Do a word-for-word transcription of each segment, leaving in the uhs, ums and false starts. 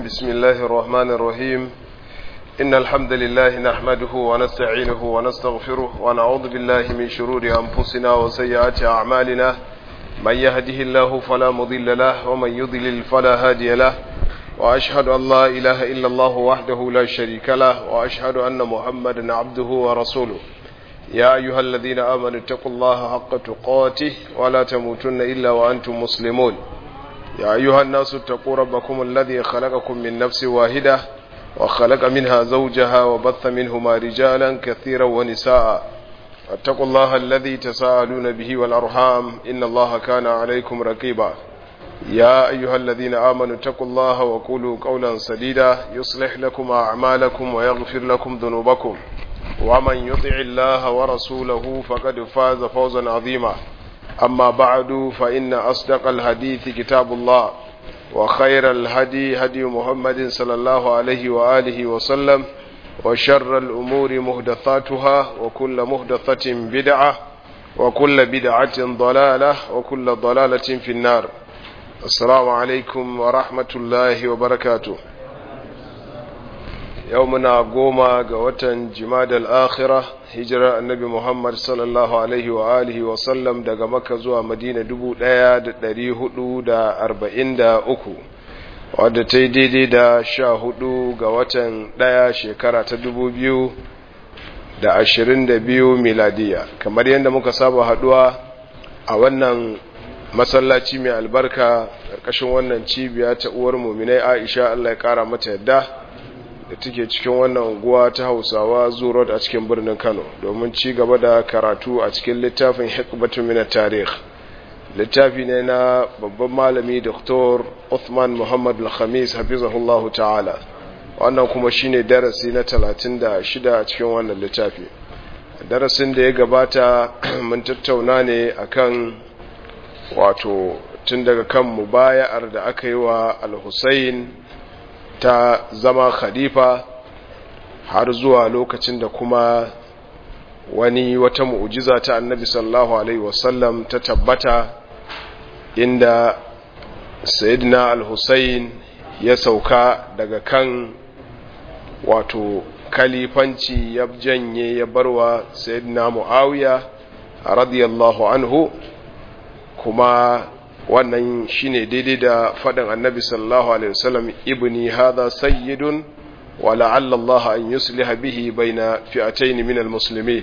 بسم الله الرحمن الرحيم إن الحمد لله نحمده ونستعينه ونستغفره ونعوذ بالله من شرور أنفسنا وسيئات أعمالنا من يهده الله فلا مضل له ومن يضلل فلا هادي له وأشهد أن لا إله إلا الله وحده لا شريك له وأشهد أن محمدا عبده ورسوله يا أيها الذين آمنوا اتقوا الله حق تقاته ولا تموتن إلا وأنتم مسلمون يا أيها الناس اتقوا ربكم الذي خلقكم من نفس واحدة وخلق منها زوجها وبث منهما رجالا كثيرا ونساء اتقوا الله الذي تساءلون به والأرحام إن الله كان عليكم رقيبا يا أيها الذين آمنوا اتقوا الله وقولوا قولا سديدا يصلح لكم أعمالكم ويغفر لكم ذنوبكم ومن يطع الله ورسوله فقد فاز فوزا عظيما أما بعد فإن أصدق الحديث كتاب الله وخير الهدي هدي محمد صلى الله عليه وآله وسلم وشر الأمور محدثاتها وكل محدثة بدعة وكل بدعة ضلالة وكل ضلالة في النار. السلام عليكم ورحمة الله وبركاته. يومنا قوما قوة جماد الآخرة هجرة النبي محمد صلى الله عليه وآله وسلم دقا مكة زوا مدينة دبو دايا دري هدو دا أربعين دا أكو wadda ta yi daidai da sha hudu ga watan daya shekara ta dubu biyu da ashirin da biyu miladiya kamar yadda muka saba haduwa a wannan masallaci mai albarka ƙarƙashin wannan cibiya ta uwar muminai Aisha Allah ya kara mata yadda da take cikin wannan unguwa ta Hausawa Zoo Road a cikin birnin Kano domin ci gaba da karatu a cikin littafin Hikbatun min at-Tarikh. Littafi ne na babban malami Doktor Uthman Muhammad Al-Khamis hafizahullahu ta'ala. Wannan kuma shine darasi na talatin da shida a cikin wannan littafi. Darasin da ya gabata mun tattauna ne akan wato tun daga kan mubaya'ar da aka yi wa Al-Husayn ta zama khalifa har zuwa lokacin da kuma wani wata mu'jiza ta Annabi sallallahu alaihi wasallam ta tabbata inda Sayyidina Al-Husayn ya sauka daga kan wato kalifanci ya janye ya barwa Sayyidina Muawiya radiyallahu anhu kuma wannan shine daidai da faɗin Annabi sallallahu alaihi wasallam ibni hadha sayyidun wa la'alla Allah an yusliha bihi baina fi'atayn min almuslimin.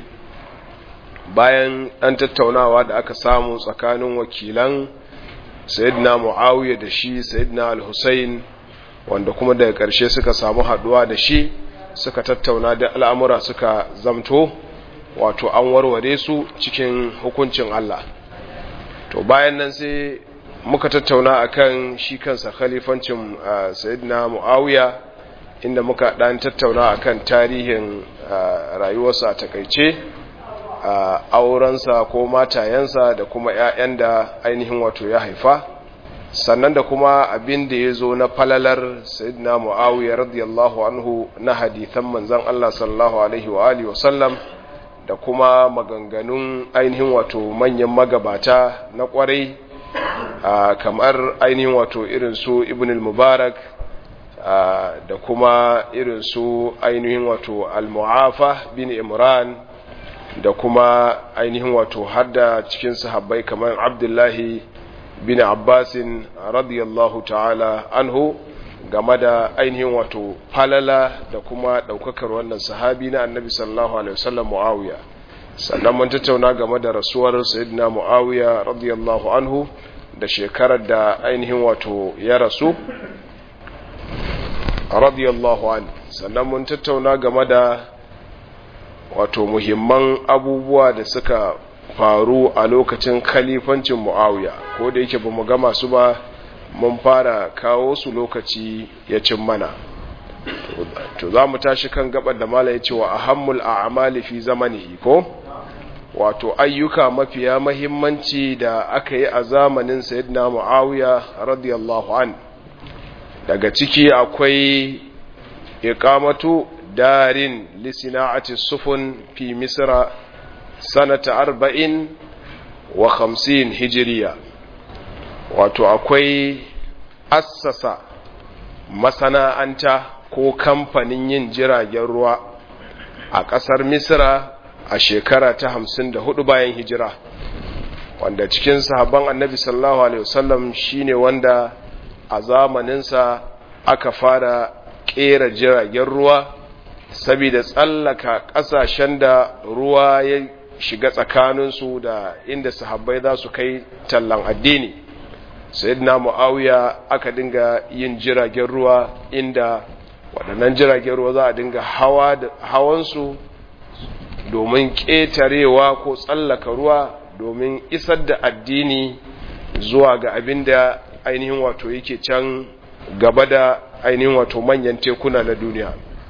Bayan an tattaunawa da aka samu tsakanin wakilan Sayyidina Muawiya da shi Sayyidina Al-Husayn wanda kuma daga ƙarshe suka samu haduwa da shi suka tattauna da al'amura suka zamto wato an warware su cikin hukuncin Allah. To bayan nan sai muka tattauna akan shi kansa khalifancin Sayyidina Muawiya inda muka dan tattauna akan tarihin rayuwarsa a takeice aurensa ko matayensa da kuma ƴaƴan da ainihin wato ya haifa sannan da kuma abin da yazo na falalar Sayyidina Muawiya radiyallahu anhu na hadisan manzon Allah sallallahu alaihi wa alihi wasallam da kuma maganganun ainihin wato manyan magabata na kwarai Uh, kamar ainihin wato irin su Ibn al-Mubarak uh, da kuma irin su ainihin wato al-Mu'afa bin Imran da kuma ainihin wato hadda cikin sahabbai kamar Abdullahi bin Abbasin radiyallahu ta'ala anhu game da ainihin wato falala da kuma daukakar wannan sahabi na Annabi sallallahu alaihi wasallam Muawiya. Sannan mun tattauna game da rasuwar Sayyidina Muawiya radiyallahu anhu da shekarar da ainihin wato ya rasu radiyallahu an. Sannan mun tattauna game da wato muhimman abubuwa da suka faru a lokacin khalifancin Muawiya ko da yake bamu gama su ba mun fara kawo su lokaci ya cin mana. To za mu tashi kan gabar da mala ya ce wa ahammul a'mali fi zamanihi ko wato ayyuka mafiya mahimmanci da aka yi a zamanin Sayyidina Muawiya radiyallahu an. Daga ciki akwai iqamatu darin li sina'ati sufun fi Misra sanata arba'in wa khamsin hijriya. Wato akwai assasa masana'anta ko kamfanin yin jiragen ruwa a ƙasar Misra a shekara ta hamsin da hudu bayan hijira, wanda cikin sahabban annabi sallallahu alaihi wasallam shine wanda a zamaninsa aka fara ƙera jiragen ruwa saboda tsallaka ƙasashen da ruwa ya shiga tsakaninsu da inda sahabbai za su kai tallan addini. Sayyidina Muawiya aka dinga yin jiragen ruwa inda waɗannan jiragen ruwa za a dinga hawa da hawansu domin ƙetarewa ko tsallaka ruwa domin isar da addini zuwa ga abin da ainihin wato yake can gaba da ainihin wato manyan tekuna na duniya.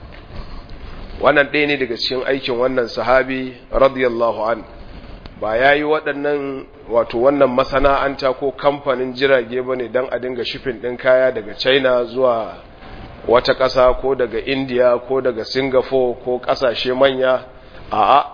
Wannan ɗaya ne daga cikin aikin wannan sahabi radiyallahu an, ba ya yi waɗannan wato wannan masana'anta ko kamfanin jirage ba ne don a dinga shifin ɗin kaya daga China zuwa wata ƙasa ko daga India ko daga Singapore ko ƙasashe manya. A'a,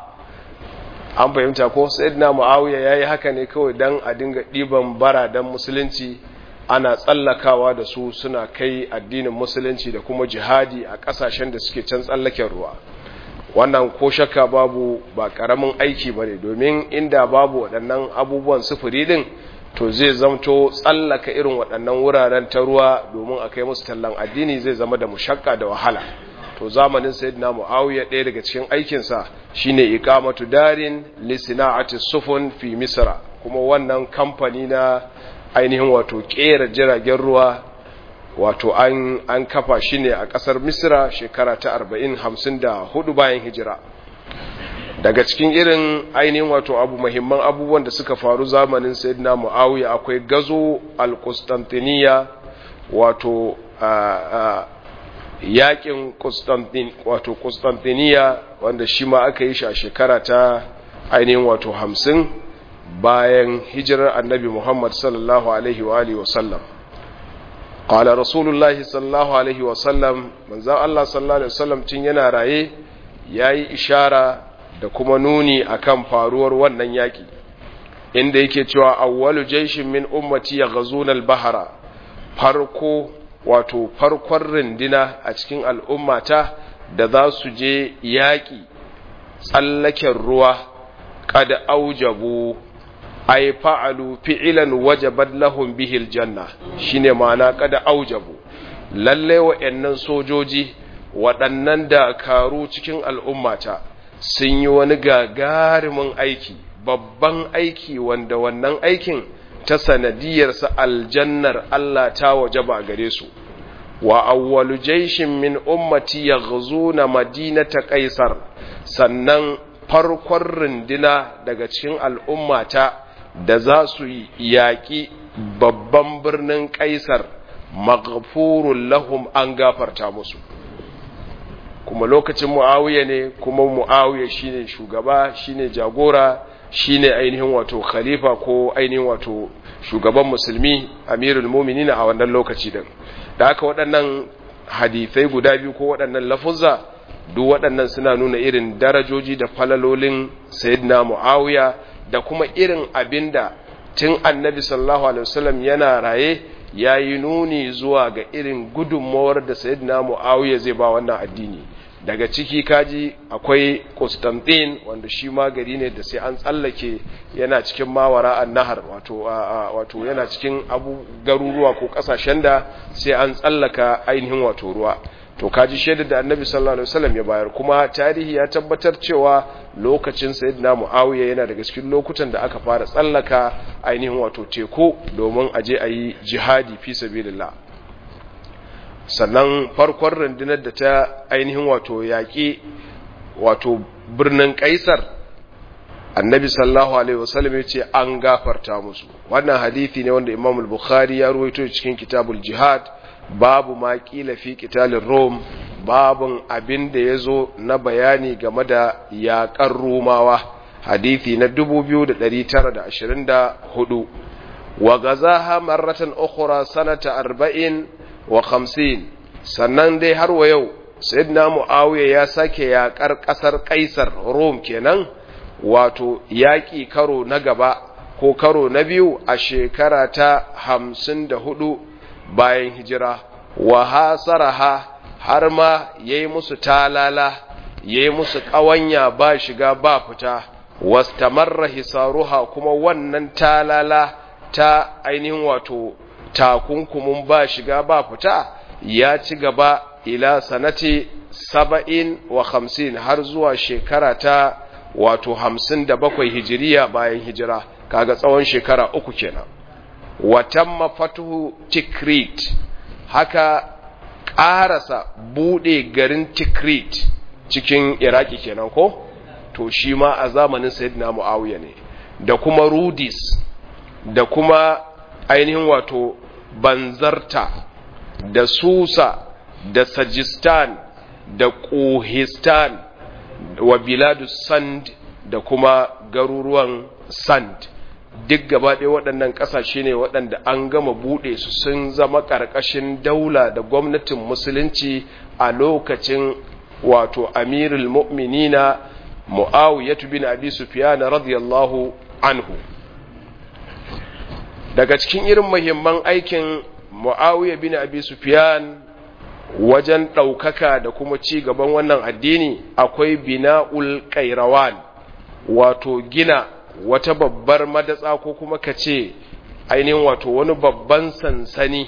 an fahimta ko Sayyidina Muawiya yayi haka ne kawai dan a dinga diban bara dan musulunci, ana tsallakawa da su suna kai addinin musulunci da kuma jihadi a kasashen da suke can tsallaken ruwa. Wannan ko shakka babu ba karamin aiki bane, domin inda babu waɗannan abubuwan sufuri din to zai zamto tsallaka irin waɗannan wuraren ta ruwa domin a kai musu tallan addini zai zama da mushakka da wahala. To zamanin Sayyidina Muawiya ɗaya daga cikin aikinsa shine iqamatu darin li sina'ati sufun fi Misra, kuma wannan kamfani na ainihin wato kera jiragen ruwa wato an an kafa shi ne a ƙasar Misra shekara ta arba'in hamsin da hudu bayan hijira. Daga cikin irin ainihin wato abu muhimman abubuwan da suka faru zamanin Sayyidina Muawiya akwai gazo al-Qustantiniya, wato a yakin Constantine wato Constantiniya, wanda shi ma aka yi shi a shekara ta ainihin wato hamsin bayan hijirar annabi Muhammad sallallahu alaihi wa alihi wasallam. Qala Rasulullahi sallallahu alaihi wasallam, manzon Allah sallallahu alaihi wasallam tun yana raye yayi ishara da kuma nuni akan faruwar wannan yaki, inda yake cewa awwalu jayshin min ummati yaghzuna al-bahra, farko wato farkon rindina a cikin al'ummata da za su je yaƙi tsallaken ruwa, kada aujabu ay fa'alu fi'lan wajabat lahum bihi aljanna, shine ma'ana kada aujabu, lalle wa'annan sojoji waɗannan dakaru cikin al'ummata sun yi wani gagarumin aiki, babban aiki, wanda wannan aikin ta sanadiyarsa aljannar Allah ta wajaba gare su. Wa awwalu jayshin min ummati yaghzuna madinata qaisar, sannan farkon rindina daga cikin al'ummata da za su yaƙi babban birnin qaisar, maghfurun lahum, an gafarta musu. Kuma lokacin Muawiya ne, kuma Muawiya shine shugaba, shine jagora, shine ainihin wato khalifa ko ainihin wato shugaban musulmi, amirul mu'minin a wannan lokaci din. Da haka waɗannan hadisai guda biyu ko waɗannan lafuzza duk waɗannan suna nuna irin darajoji da falalolin sayyidina Muawiya da kuma irin abinda tun annabi sallallahu alaihi wasallam yana raye yayi nuni zuwa ga irin gudunmawar da sayyidina Muawiya zai ba wannan addini. Daga ciki kaji akwai Constantine, wanda shi ma gari ne da sai an tsallake, yana cikin mawara an-nahar, wato wato yana cikin abu garuruwa ko kasashen da sai an tsallaka ainihin wato ruwa. To kaji shaidar da Annabi sallallahu alaihi wasallam ya bayar, kuma tarihi ya tabbatar cewa lokacin Sayyidina Muawiya yana daga cikin lokutan da aka fara tsallaka ainihin wato teku domin aje ayi jihadi fi sabilillah. Sannan farkon rundunar da ta ainihin wato yaƙi wato birnin Kaisar, Annabi sallallahu alaihi wasallam ya ce an gafarta musu. Wannan hadisi ne wanda Imam al-Bukhari ya ruwaito cikin Kitabul Jihad, babu ma qila fi qitalin Rum, babun abin da yazo na bayani game da yaƙar Rumawa, hadisi na dubu biyu da ɗari tara da ashirin da hudu. Wa gazaha marratan ukhra sanata arba'in wa khamsin, sannan dai har wa yau sayyidina Muawiya ya sake yaƙar ƙasar Kaisar, Rom kenan, wato yaƙi karo na gaba ko karo na biyu a shekara ta hamsin da hudu bayan hijira, wa hasaraha har ma yayi musu talala yayi musu ƙawanya ba shiga ba fita wastamarra hisaruha kuma wannan talala ta ainihin wato takunkumin ba shiga ba fita ya ci gaba ila sanati saba'in wa hamsin har zuwa shekara ta wato hamsin da bakwai hijiriya bayan hijira kaga tsawon shekara uku kenan watamma fatuhu tikrit haka ƙarasa bude garin tikrit cikin iraki kenan ko to shi ma a zamanin sayyidina muawiya ne da kuma rudis da kuma ainihin wato banzarta da susa da sajistan da kohistan wa biladu sand da kuma garuruwan sand duk gaba ɗaya waɗannan ƙasashe ne waɗanda an gama buɗe su sun zama ƙarƙashin daula da gwamnatin musulunci a lokacin wato amirul mu'minina mu'awiyatu bin abi sufyan radiyallahu anhu. Daga cikin irin muhimman aikin mu'awiya bin abi sufyan wajen ɗaukaka da kuma ci gaban wannan addini akwai bina'ul qairawan wato gina wata babbar madatsa ko kuma kace ainihin wato wani babban sansani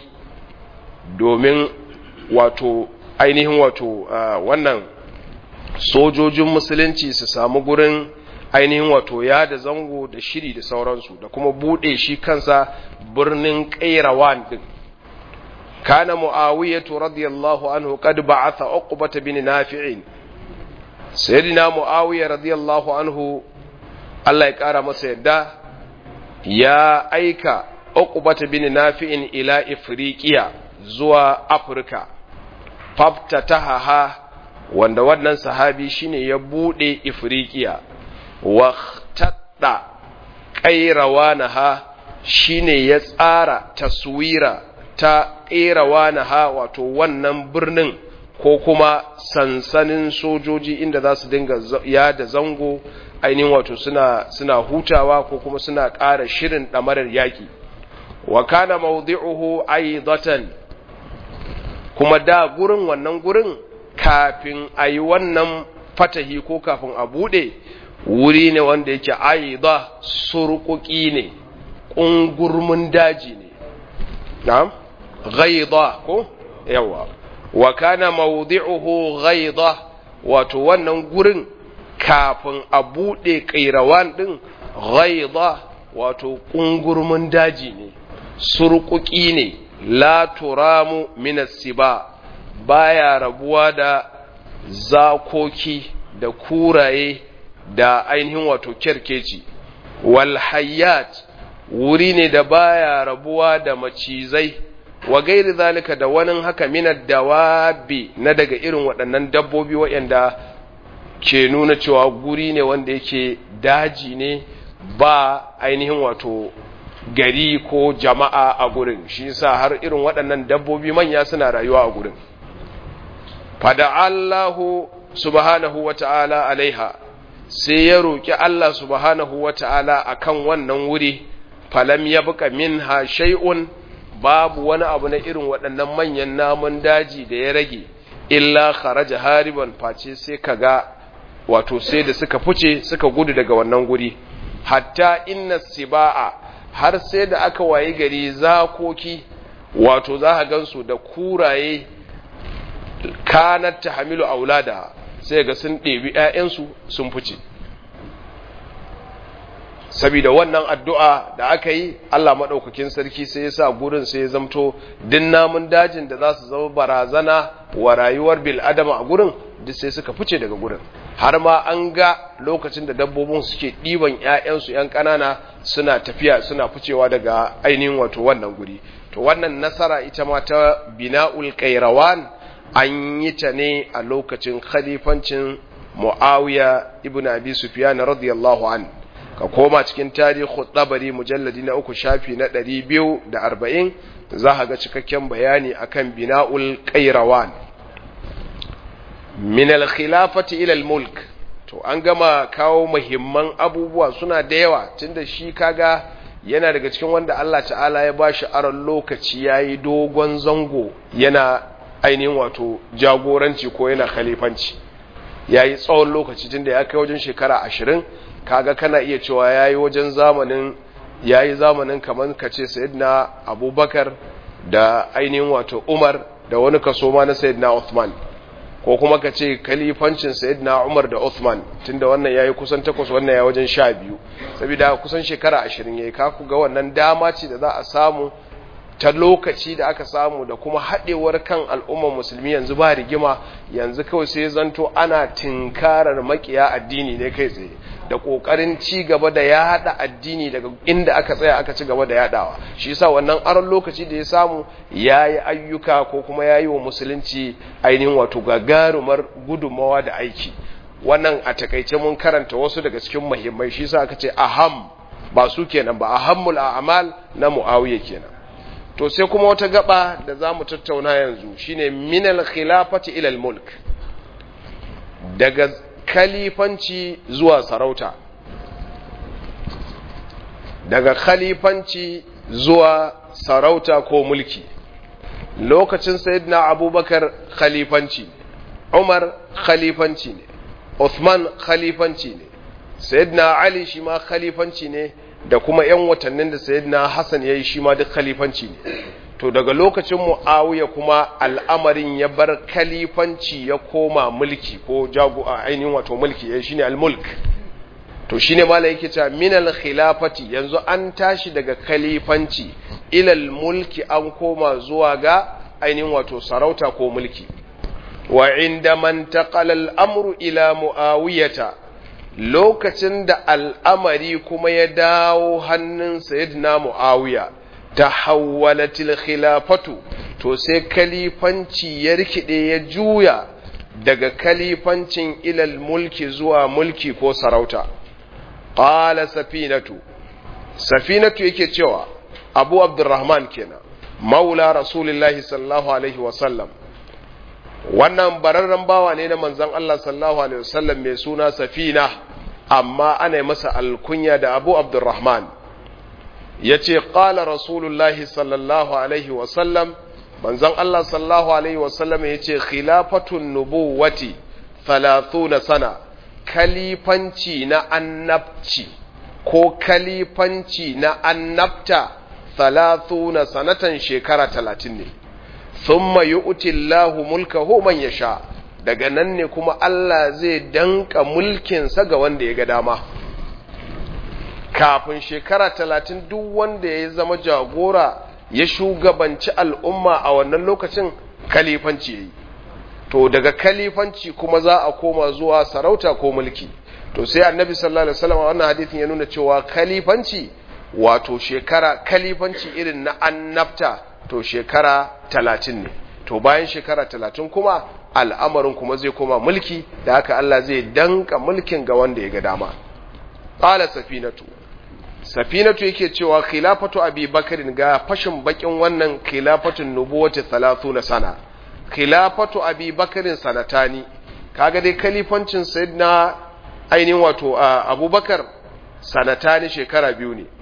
domin wato ainihin wato uh, wannan sojojin musulunci su samu gurin ainihin wato ya da zango da shiri da sauransu da kuma bude shi kansa birnin qairawan din kana muawiyatu radiyallahu anhu qad ba'atha uqbah bin nafi'in sayyidina muawiya radiyallahu anhu Allah ya kara masa yadda ya aika uqbah bin nafi'in ila ifriqiya zuwa afirka faftataha wanda wannan sahabi shine ya bude ifriqiya wa tadda qayrawanaha shine ya tsara taswira ta qayrawanaha wato wannan birnin ko kuma sansanin sojoji inda za su dinga ya da zango ainihin wato suna suna hutawa ko kuma suna ƙara shirin damarar yaki wa kana mawdi'uhu aidatan kuma da gurin wannan gurin kafin ayi wannan fatahi ko kafin a bude wuri ne wanda yake aida surquki ne kungurmin daji ne na'am ghaida ko yawa wa kana mawdi'uhu ghaida wato wannan gurin kafin a bude kairawan din ghaida wato kungurmin daji ne surquki ne la turamu minas siba baya rabuwa da zakoki da kuraye da ainihin wato kerkeci wal hayyat wuri ne da baya rabuwa da macizai wa gairi zalika da wani haka minad dawabi na daga irin waɗannan dabbobi waɗanda ke nuna cewa guri ne wanda yake daji ne ba ainihin wato gari ko jama'a a gurin shi yasa har irin waɗannan dabbobi manya suna rayuwa a gurin fada Allahu subhanahu wata'ala alaiha sai ya roki Allah subhanahu wata'ala akan wannan wuri falam yabqa minha shay'un babu wani abu na irin waɗannan manyan namun daji da ya rage illa kharaja hariban face sai kaga wato sai da suka fice suka gudu daga wannan guri hatta inna sibaa har sai da aka waye gari zakoki wato za ka gansu da kuraye kanat tahmilu aulada sai ga sun ɗebi ƴaƴansu sun fice saboda wannan addu'a da aka yi Allah madaukakin sarki sai ya sa gurin sai ya zamto din namun dajin da za su zama barazana wa rayuwar bil adama a gurin duk sai suka fice daga gurin har ma an ga lokacin da dabbobin suke ɗiban ƴaƴansu ƴan ƙanana suna tafiya suna ficewa daga ainihin wato wannan guri to wannan nasara ita ma ta bina'ul qairawan an yi ta ne a lokacin khalifancin Muawiya ibn Abi Sufyan radiyallahu an ka koma cikin tarihu tabari mujalladi na uku shafi na ɗari biyu da arba'in za ka ga cikakken bayani akan bina'ul qairawan min al-khilafati ila al-mulk to an gama kawo muhimman abubuwa suna da yawa tunda shi kaga yana daga cikin wanda Allah ta'ala ya bashi aron lokaci yayi dogon zango yana ainihin wato jagoranci ko yana khalifanci, yayi tsawon lokaci tunda ya kai wajen shekara ashirin. Kaga kana iya cewa yayi wajen zamanin yayi zamanin kaman kace sayyidina Abubakar da ainihin wato Umar da wani kaso ma na sayyidina Uthman, ko kuma kace khalifancin sayyidina Umar da Uthman tunda wannan yayi kusan takwas wannan yayi wajen sha biyu, saboda kusan shekara ashirin yayi. Ka ku ga wannan dama ce da za a samu ta lokaci da aka samu da kuma haɗewar kan al'ummar musulmi. Yanzu ba rigima, yanzu kawai sai zanto ana tinkarar makiya addini ne kai tsaye da ƙoƙarin ci gaba da ya haɗa addini daga inda aka tsaya aka ci gaba da yaɗawa. Shi yasa wannan aron lokaci da ya samu ya yi ayyuka ko kuma ya yi wa musulunci ainihin wato gagarumar gudunmawa da aiki. Wannan a takaice mun karanta wasu daga cikin muhimmai. Shi yasa aka ce aham, ba su kenan ba, ahammul a'mal na Muawiya kenan. To sai kuma wata gaba da za mu tattauna yanzu shine minal khilafati ila al-mulk, daga khalifanci zuwa sarauta, daga khalifanci zuwa sarauta ko mulki. Lokacin sayyidina Abubakar khalifanci ne, Umar khalifanci ne, Uthman khalifanci ne, sayyidina Ali shi ma khalifanci ne, da kuma ‘yan watannin da sayyidina Hassan ya yi shi ma duk khalifanci ne. To daga lokacin Muawiya kuma al'amarin ya bar khalifanci ya koma mulki ko jago a ainihin wato mulki, ya shi ne al-mulk. To shi ne mala yake cewa minal khilafati, yanzu an tashi daga khalifanci ilal mulki, an koma zuwa ga ainihin wato sarauta ko mulki. Wa inda man taqala al-amru ila Muawiyata, lokacin da al'amari kuma ya dawo hannun sayyidina Muawiya, tahawwalatil khilafatu, to sai kalifanci ya rikide ya juya daga kalifancin ilal mulki zuwa mulki ko sarauta. Qala Safinatu, Safinatu yake cewa Abu Abdurrahman kenan, maula Rasulullahi sallallahu alaihi wasallam, wannan bararren bawa ne na manzon Allah sallallahu alaihi wasallam mai suna Safina, amma ana yi masa alkunya da Abu Abdurrahman. Yace qala Rasulullahi sallallahu alaihi wasallam, manzon Allah sallallahu alaihi wasallam yace khilafatun nubuwati thalathuna sana, kalifanci na annabci ko kalifanci na annabta thalathuna sanatan, shekara talatin ne. Thumma yu'ti Allahu mulkahu man yasha, daga nan ne kuma Allah zai danka mulkinsa ga wanda ya ga dama. Kafin shekara talatin duk wanda ya zama jagora ya shugabanci al'umma a wannan lokacin kalifanci yayi. To daga kalifanci kuma za a koma zuwa sarauta ko mulki. To sai Annabi sallallahu alaihi wasallam wannan hadisin ya nuna cewa kalifanci wato shekara kalifanci irin na annabta to shekara talatin ne. To bayan shekara talatin kuma al'amarin kuma zai koma mulki, da haka Allah zai danka mulkin ga wanda ya ga dama. Qala Safinatu, Safinatu yake cewa khilafatu Abi Bakarin, ga fashin bakin wannan khilafatun nubuwati thalathuna sana. Khilafatu Abi Bakarin sanatani, kaga dai khalifancin sayyidina ainihin wato Abubakar sanatani, shekara biyu ne.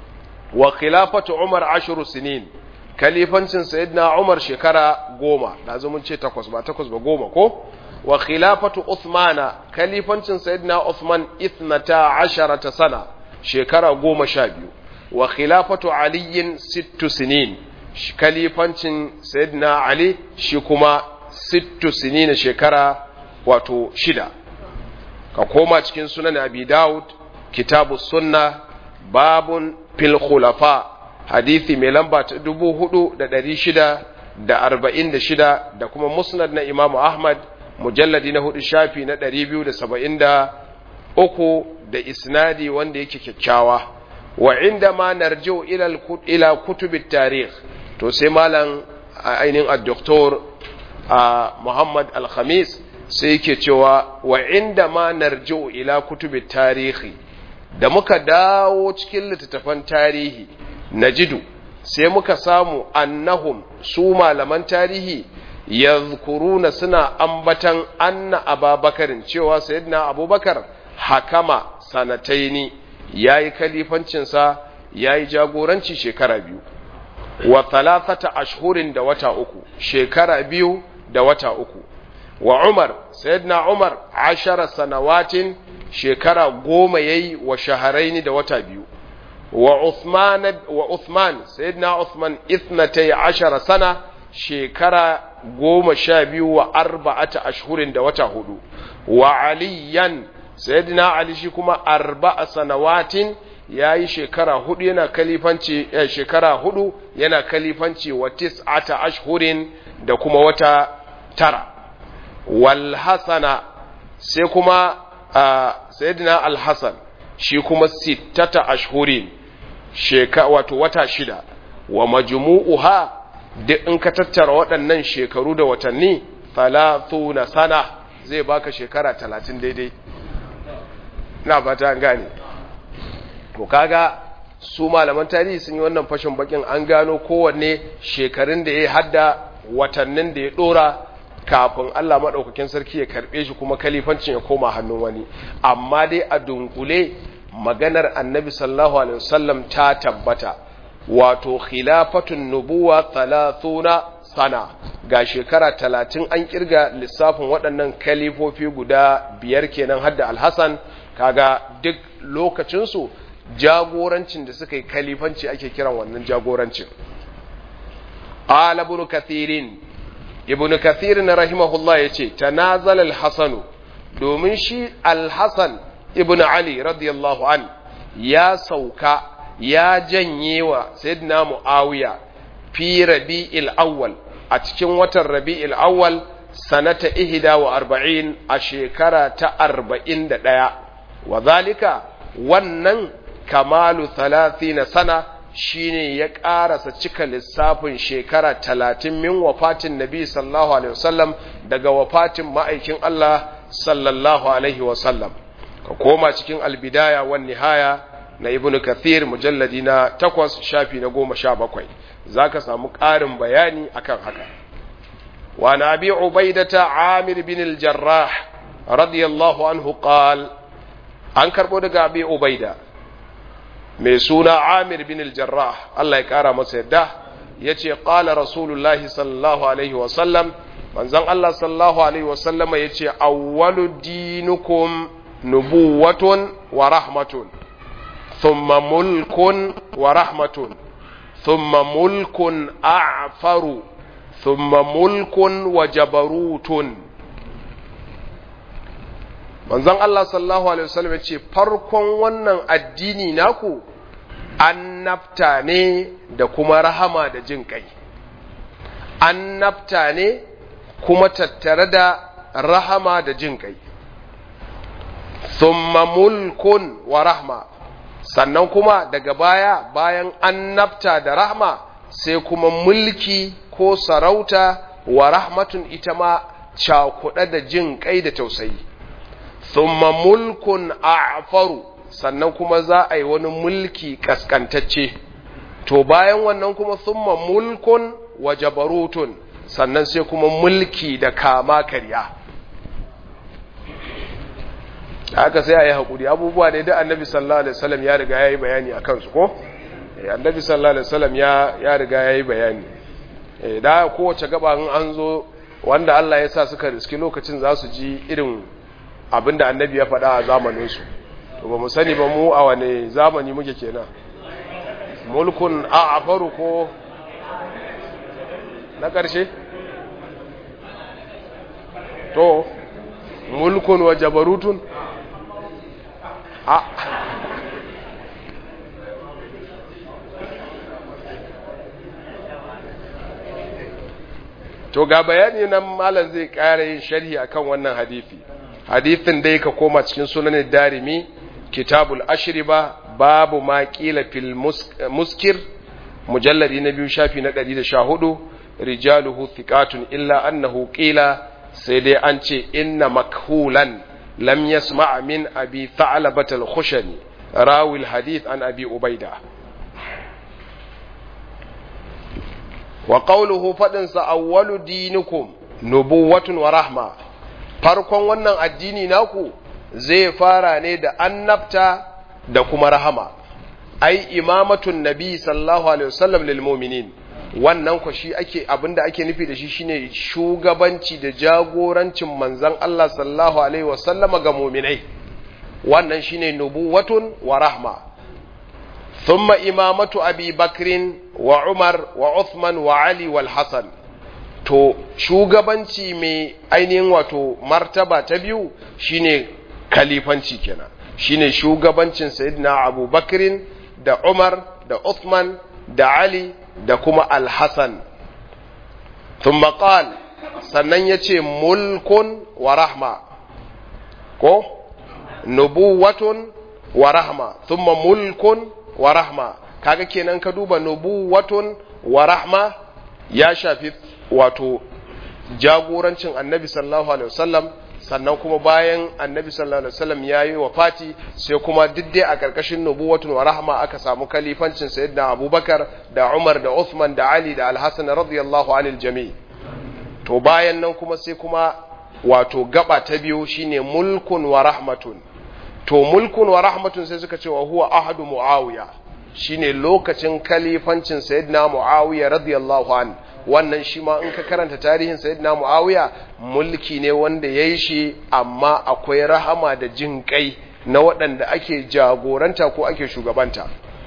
Wa khilafatu Umar ashru sinin, khalifancin sayyidina Umar shekara goma, da mun ce takwas ba takwas ba goma ko. Wa khilafatu Uthmana, khalifancin sayyidina Uthman ithnata asharata sana, shekara goma sha biyu. Wa khilafatu Ali sittu sinin, khalifancin sayyidina Ali shi kuma sittu sinin, shekara wato shida. Ka koma cikin sunan Abi Dawud kitabu sunna, babun fil khulafa, hadithi mai lamba ta dubu hudu da dari shida da arba'in da shida, da kuma musnad na Imamu Ahmad mujalladi na hudu shafi na dari biyu da saba'in da uku, da isnadi wanda yake kyakkyawa. Wa inda ma narji'u ila ila kutubit tarikh, to sai malam ainihin ad-doktor Muhammad al-Khamis sai yake cewa wa inda ma narji'u ila kutubit tarihi, da muka dawo cikin littattafan tarihi, najidu sai muka samu annahum su malaman tarihi yadhkuruna suna ambatan anna Abubakarin, cewa sayyidina Abubakar hakama sanataini, yayi kalifancin sa yayi jagoranci shekara biyu wa thalathata ashhurin da wata uku shekara biyu da wata uku wa Umar sayyidina Umar ashara sanawatin shekara goma yayi wa shaharaini da wata biyu wa Uthman wa Uthman sayyidina Uthman ithnatay ashara sana shekara goma sha biyu wa arba'ata ashhurin da wata hudu wa aliyan sayyidina Ali shi kuma arba'a sanawatin yayi shekara hudu yana kalifanci eh, shekara hudu yana kalifanci wa tis'ata ashhurin da kuma wata tara wal hasana sai kuma uh, sayyidina al-hasan shi kuma sittata ashhurin sheka wato wata shida wa majmu'uha duk in ka tattara waɗannan shekaru da watanni thalathuna sana zai baka shekara talatin daidai na fata an gane to kaga su malaman tarihi sun yi wannan fashin bakin an gano kowanne shekarun da ya hadda watannin da ya dora kafin Allah madaukakin sarki ya karbe shi kuma kalifancin ya koma hannun wani amma dai a dunkule maganar annabi sallallahu alaihi wasallam ta tabbata wato khilafatun nubuwa thalathuna sana ga shekara talatin an kirga lissafin waɗannan kalifofi guda biyar kenan hadda al-Hasan kaga duk lokacinsu jagorancin da suka yi kalifanci ake kiran wannan jagorancin qala ibn kathirin ibn kathirin rahimahullah yace tanazala al-Hasan domin shi al-Hasan ibn Ali radiyallahu an ya sauka ya janye wa sayyidina Muawiya fi Rabi'il Awwal a cikin watan Rabi'il Awwal sanata ihda wa arba'in a shekara ta arba'in da ɗaya wa zalika wannan kamalu thalathina sana shine ya karasa cika lissafin shekara talatin min wafatin nabi sallallahu alaihi wasallam daga wafatin ma'aikin Allah sallallahu alaihi wasallam ka koma cikin albidaya wan nihaya na ibnu kathir mujalladi na takwas shafi na goma sha bakwai zaka samu ƙarin bayani akan haka wa nabi ubaidata amir bin al-jarrah radiyallahu anhu qal an karbo daga abi ubaida mai suna amir bin al-jarrah Allah ya kara masa yadda yace qala rasulullahi sallallahu alaihi wa sallam manzon Allah sallallahu alaihi wa sallama yace awwalu dinukum nubuwatun wa rahmatun thumma mulkun wa rahmatun thumma mulkun a'faru thumma mulkun wa jabarutun manzon Allah sallallahu alaihi wasallam yace farkon wannan addini naku annabta ne da kuma rahama da jin kai annabta ne kuma tattare da rahama da jin kai thumma mulkun wa rahma sannan kuma daga baya bayan annabta da rahma sai kuma mulki ko sarauta wa rahmatun ita ma cakuɗa da jin kai da tausayi thumma mulkun a'faru sannan kuma za a yi wani mulki kaskantacce to bayan wannan kuma thumma mulkun wa jabarutun sannan sai kuma mulki da kama karya haka sai a yi haƙuri abubuwa ne da annabi sallallahu alaihi wasallam ya riga ya yi bayani a kansu ko annabi sallallahu alaihi wasallam ya ya riga ya yi bayani da kowace gaba in an zo wanda Allah ya sa suka riski lokacin za su ji irin abinda annabi ya faɗa a zamaninsu to ba mu sani ba mu a wane zamani muke kenan mulkun a'faru ko na ƙarshe to mulkun wa jabarutun a to ga bayani nan malam zai ƙara yin sharhi akan wannan hadisi hadithin dai ka koma cikin sunanin darimi kitabul ashriba babu ma qila fil muskir mujalladi na biyu shafi na ɗari da sha hudu rijaluhu thiqatun illa annahu qila sai dai an ce inna makhulan lam yasma' min abi tha'labat al-khushani rawi al-hadith an abi ubaida wa qawluhu fadin sa awwalu dinikum nubuwatun wa rahma farkon wannan addini naku zai fara ne da annabta da kuma rahama ai imamatun nabi sallallahu alaihi wasallam lil mu'minin wannan ko shi ake abinda ake nufi da shi shine shugabanci da jagorancin manzon Allah sallallahu alaihi wasallama ga mu'minai wannan shine nubuwatun wa rahma thumma imamatu abi bakrin wa umar wa uthman wa ali wal hasan to shugabanci mai ainihin wato martaba ta biyu shine kalifanci kenan shine shugabancin sayyidina Abu Bakrin da Umar da Uthman da Ali da kuma Al-Hasan thumma qal sannan yace mulkun wa rahma ko nubuwatun wa rahma thumma mulkun wa rahma kaga kenan ka duba nubuwatun wa rahma ya shafi wato jagorancin annabi sallallahu alaihi wasallam sannan kuma bayan annabi sallallahu alaihi wasallam yayi wafati sai kuma diddai a karkashin nubuwatun wa rahma aka samu kalifancin sayyidina Abubakar da Umar da Uthman da Ali da Al-Hasan radiyallahu anil jami' to bayan nan kuma sai kuma wato gaba ta biyu shine mulkun wa rahmatun to mulkun wa rahmatun sai suka ce wa huwa ahadu Muawiya shine lokacin kalifancin sayyidina Muawiya radiyallahu anhu wannan shi ma in ka karanta tarihin sayyidina Muawiya mulki ne wanda yayi shi amma akwai rahama da jin kai na waɗanda ake jagoranta ko ake shugabanta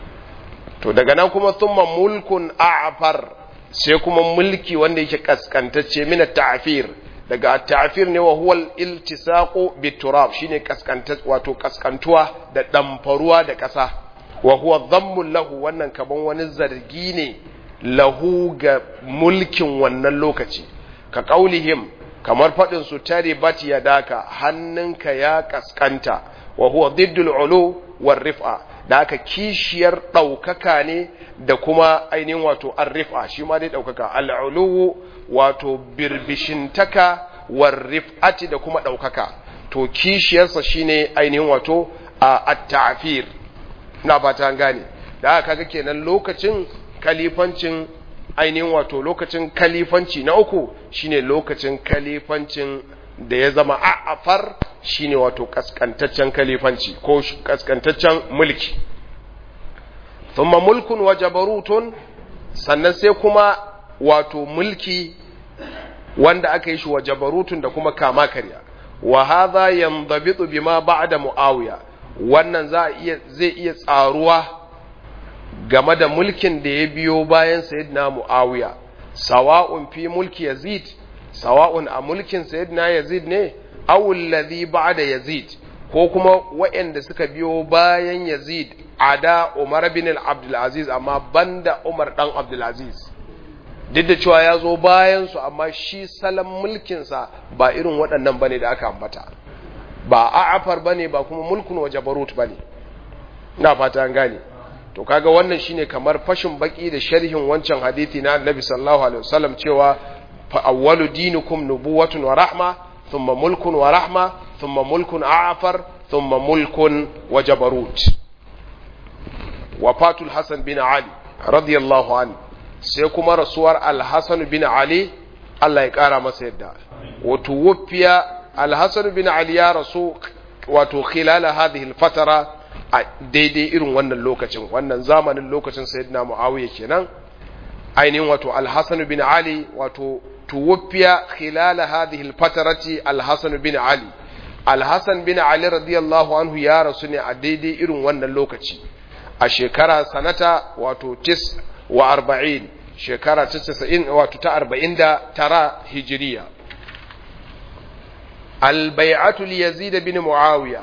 to daga nan kuma thumma mulkun a'far sai kuma mulki wanda yake kaskantacce min at-ta'fir daga at-ta'fir ne wa huwa al-iltisaqu bit-turab shine kaskanta wato kaskantuwa da damfaruwa da ƙasa wa huwa dhammu lahu wannan kaman wani zargi ne lahu ga mulkin wannan lokaci ka qaulihim kamar fadin su tare bat ya daka hannunka ya kaskanta wa huwa diddul ulu war rif'a da aka kishiyar daukaka ne da kuma ainihin wato ar-rif'a shi ma dai daukaka al-ulu wato birbishintaka war rif'ati da kuma daukaka to kishiyarsa shine ainihin wato at-ta'fir na fata an gane da aka kaga kenan lokacin kalifancin ainihin wato lokacin kalifanci na uku shine lokacin kalifancin da ya zama a'afar shine wato kaskantaccen kalifanci ko kaskantaccen mulki thumma mulkun wa jabarutun sannan sai kuma wato mulki wanda aka yi shi wa jabarutun da kuma kama karya wa hadha yandabitu bima ba'da muawiya wannan za iya zai iya tsaruwa game da mulkin da ya biyo bayan sayyidina Muawiya sawa'un fi mulki Yazid sawa'un a mulkin sayyidina Yazid ne aw alladhi ba'da Yazid ko kuma waɗanda suka biyo bayan Yazid ada Umar bin Abdul Aziz amma banda Umar dan Abdul Aziz duk da cewa ya zo bayan su amma shi salan mulkin sa ba irin waɗannan bane da aka ambata ba a'afar bane ba kuma mulkun wa jabarut bane ina fata an gane to kaga wannan shine kamar fashin baki da sharhin wancan hadisi na Annabi sallallahu alaihi wasallam cewa fa awwalu dinukum nubuwatun wa rahma thumma mulkun wa rahma thumma mulkun a'far thumma mulkun wa jabarut wafatul Hasan bin Ali radiyallahu anhu sai kuma rasuwar al-Hasan bin Ali Allah ya kara masa yadda wato wufiya al-Hasan bin Ali ya rasu wato khilala hadhihi al-fatara a daidai irin wannan lokacin wannan zamanin lokacin sayyidina Muawiya kenan ainihin wato al-Hasan bin Ali wato tuwfiya khilala hadhihi al-fatarati al-Hasan bin Ali al-Hasan bin Ali radiyallahu anhu ya rasu ne a daidai irin wannan lokaci a shekara sanata wato tis wa arba'in shekara tisa'in wato ta arba'in da tara hijriya al-bai'atu li Yazid bin Muawiya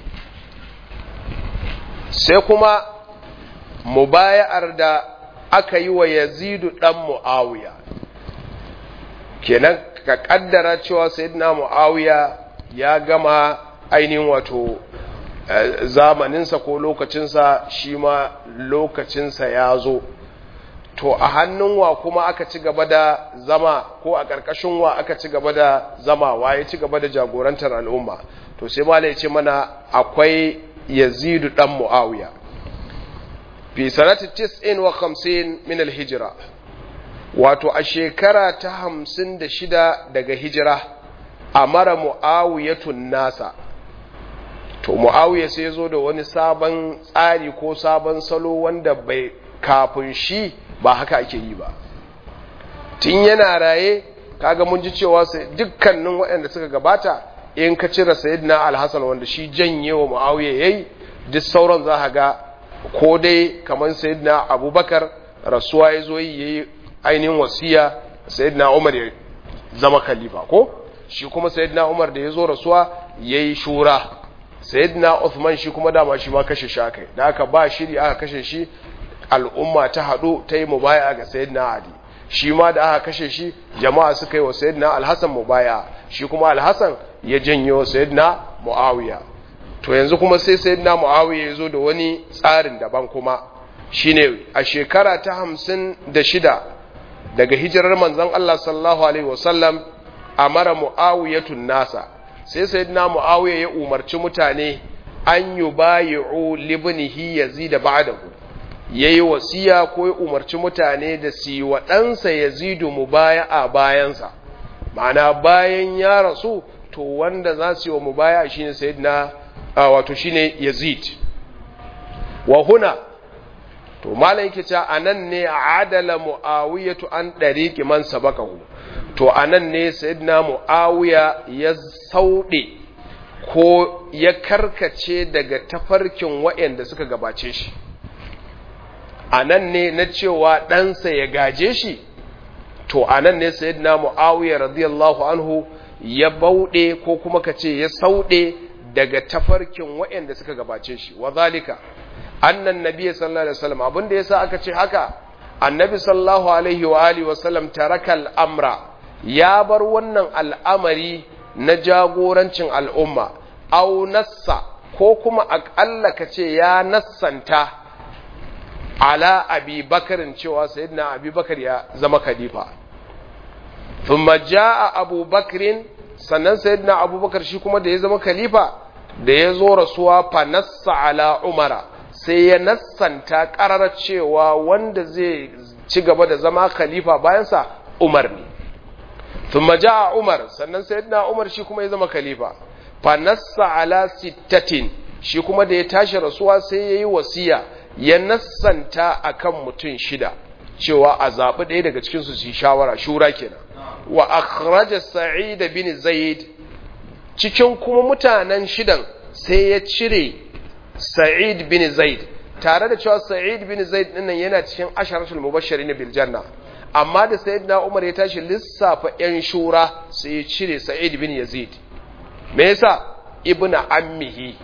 sai kuma mubaya'ar da aka yi wa Yazidu dan Muawiya kenan ka kaddara cewa sayyidina Muawiya ya gama ainihin wato zamaninsa ko lokacinsa shi ma lokacinsa ya zo to a hannun wa kuma aka ci gaba da zama ko a ƙarƙashin wa aka ci gaba da zama wa ya ci gaba da jagorantar al'umma to sai malai ya ce mana akwai Yazidu dan Muawiya fi sanati tis'in wa khamsin min al-hijra wato a shekara ta hamsin da shida daga hijira amara Muawiyatun nasa to Muawiya sai ya zo da wani sabon tsari ko sabon salo wanda bai kafin shi ba haka ake yi ba. Tun yana raye kaga mun ji cewa sai dukkanin waɗanda suka gabata in ka cire Sayyidina Al-Hasan wanda shi janyewa Muawiya yayi, duk sauran za ka ga ko dai kamar Sayyidina Abubakar rasuwa ya zo yi yayi ainihin wasiya Sayyidina Umar ya zama khalifa ko shi kuma Sayyidina Umar da ya zo rasuwa yayi shura, Sayyidina Uthman shi kuma dama shi ma kashe shi akai, da aka ba shiri aka kashe shi, al'umma ta hadu ta yi mubaya ga Sayyidina Ali, shi ma da aka kashe shi jama'a suka yi wa Sayyidina Al-Hasan mubaya, shi kuma Al-Hasan ya janyo Sayyidina Muawiya. To yanzu kuma sai Sayyidina Muawiya ya zo da wani tsarin daban kuma, shine a shekara ta hamsin da shida daga hijirar manzon Allah sallallahu alaihi wasallam amara Muawiyatun nasa, sai Sayyidina Muawiya ya umarci mutane an yubayi'u libnihi Yazid ba'dahu, yayi wasiya ko ya umarci mutane da su wa ɗansa Yazidu mubaya'a bayansa, ma'ana bayan ya rasu to wanda za su yi wa mubaya'a shine Sayyidina wato shine Yazid. Wa huna to malai yake cewa anan ne adala Muawiyatu an dariqi man sabaqahu, to anan ne Sayyidina Muawiya ya saude ko ya karkace daga tafarkin waɗanda suka gabace shi. Anan ne na cewa ɗansa ya gaje shi, to anan ne Sayyidina Muawiya radiyallahu anhu ya bauɗe ko kuma kace ya sauɗe daga tafarkin waɗanda suka gabace shi. Wa zalika annan nabiy sallallahu alaihi wasallam, abinda yasa aka ce haka, annabi sallallahu alaihi wa alihi wasallam taraka al-amra, ya bar wannan al'amari na jagorancin al'umma, au nassa ko kuma akalla kace ya nassanta ala abi bakarin cewa sayyidina abi bakar ya zama khalifa. Thumma jaa abu bakrin, sannan sayyidina abubakar shi kuma da ya zama khalifa da ya zo rasuwa fa nassa ala umara, sai ya nassanta ƙarar cewa wanda zai ci gaba da zama khalifa bayansa Umar ne. Thumma jaa Umar, sannan sayyidina Umar shi kuma ya zama khalifa fa nassa ala sittatin, shi kuma da ya tashi rasuwa sai yayi wasiya ya nassanta akan mutum shida cewa a zabi ɗaya daga cikin su su shawara, shura kenan. Wa akhraja Sa'id bin Zaid, cikin kuma mutanen shidan sai ya cire Sa'id bin Zaid, tare da cewa Sa'id bin Zaid dinnan yana cikin asharatul mubashirin bil janna, amma da Sayyidina Umar ya tashi lissafa yan shura sai ya cire Sa'id bin Yazid. Me yasa? Ibnu ammihi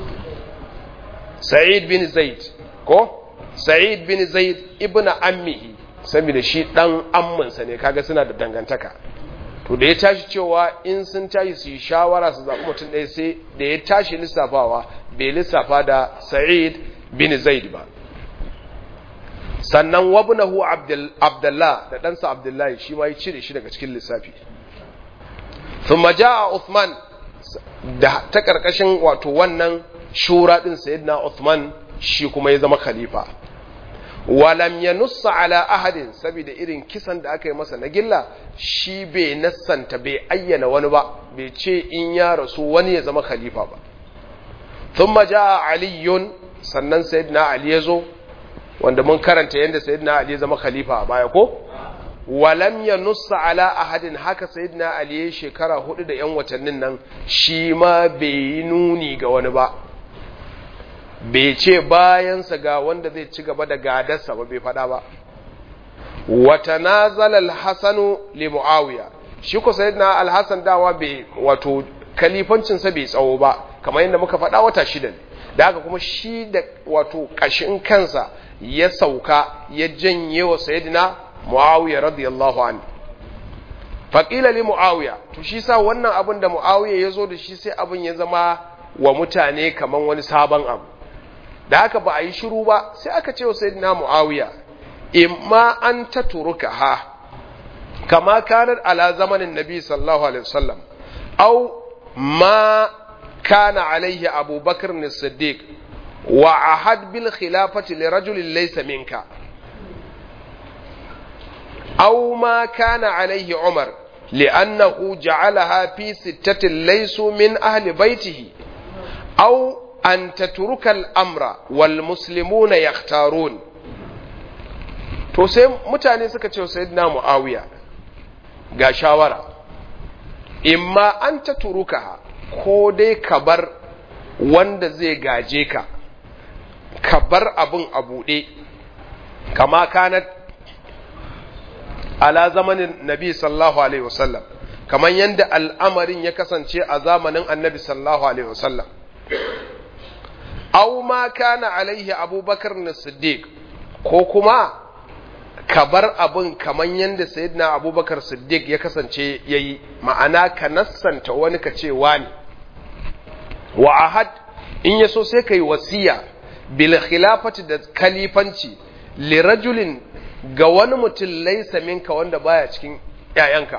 Sa'id bin Zaid ko Sa'id bin Zaid ibnu ammihi, saboda shi dan ammansa ne, kaga suna da dangantaka. To da ya tashi cewa in sun tashi su yi shawara su zaɓi mutum ɗaya, sai da ya tashi lissafawa bai lissafa da Sa'id bin Zaid ba. Sannan wabnahu Abdullah, da ɗansa Abdullahi shi ma ya cire shi daga cikin lissafi. Thumma jaa Uthman, da ta ƙarƙashin wato wannan shura ɗin Sayyidina Uthman shi kuma ya zama khalifa. Walam ya nussa ala ahadin, saboda irin kisan da aka yi masa na gilla, shi bai nassanta bai ayyana wani ba, bai ce in ya rasu wani ya zama khalifa ba. Thumma jaa aliyun, sannan Sayyidina Ali ya zo, wanda mun karanta yadda Sayyidina Ali ya zama khalifa a baya ko? Walam ya nussa ala ahadin, haka Sayyidina Ali ya shekara hudu da yan watannin nan shi ma bai yi nuni ga wani ba, bai ce bayansa ga wanda zai ci gaba da gadarsa ba, bai fada ba. Wata nazala al-Hasanu li Muawiya, shi ko Sayyidina al-Hasan dawa bai wato kalifancinsa bai tsawo ba, kamar yadda muka fada wata shida ne, da haka kuma shi da wato kashin kansa ya sauka ya janye wa Sayyidina Muawiya radiyallahu anhu. Faqila li Muawiya, to shi sa wannan abin da Muawiya ya zo da shi sai abin ya zama wa mutane kaman wani sabon abu, da haka ba a yi shiru ba, sai aka ce wa Sayyidina Muawiya, imma an taturuka ha kama kanar ala zamanin Nabi sallallahu alaihi wasallam, au ma kana alaihi Abu Bakr as-Siddiq wa ahad bil khilafati li rajulin laysa minka, au ma kana alaihi Umar li'annahu ja'alaha fi sittatin laysu min ahli baitihi, au an tatruka al-amra wal muslimuna yakhtarun. To sai mutane suka ce sayyidina Muawiya ga shawara, imma an tatruka, ko dai ka bar wanda zai gaje ka, ka bar abin a buɗe, kama kanat ala zamanin nabi sallallahu alaihi wasallam, kamar yadda al'amarin ya kasance a zamanin annabi sallallahu alaihi wasallam. Au ma kana alaihi abubakar na siddiq, ko kuma ka bar abin kamar yadda sayyidina abubakar siddiq ya kasance ya yi, ma'ana ka nassanta wani ka ce wani wa ahad, in yaso sai ka yi wasiya bil khilafati da kalifanci li rajulin ga wani mutum laisa minka wanda baya cikin yayanka.